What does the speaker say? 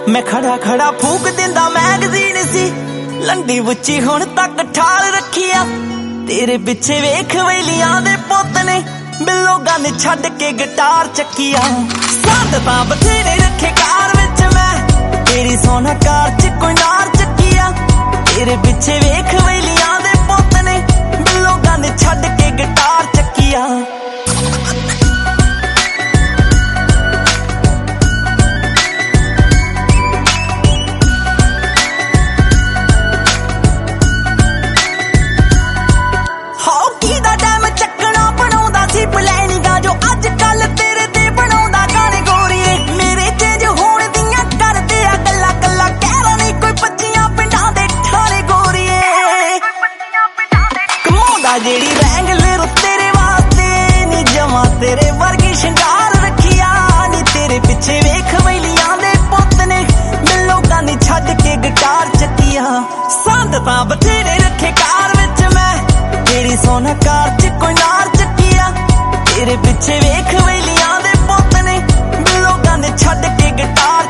मैं खड़ा खड़ा फूक दिंदा मैगजीन सी लंडी बुच्ची हुण तक ठाल रखिया तेरे पिछे वेख वेलियां दे पुत ने बिलोगां ने छड्ड के गिटार चक्किया संद तां बथेरे रखे कार विच मैं तेरी सोना कार च कोई नार चक्किया तेरे पिछे वेख वेलियां दे पुत ने बिलोगां ने छड्ड के गिटार चक्किया जेड़ी रैंगलर तेरे वास्ते नी जमा तेरे वर्गी शंगार रखिया नी तेरे पिछे वेख वेलियां दे पुत ने बिलोगां ने छड्ड के गिटार चक्किया संद तां बथेरे रखे कार विच मैं तेरी सोना कार च कोई नार चक्किया तेरे पिछे वेख वेलियां दे पुत ने बिलोगां ने छड्ड के गिटार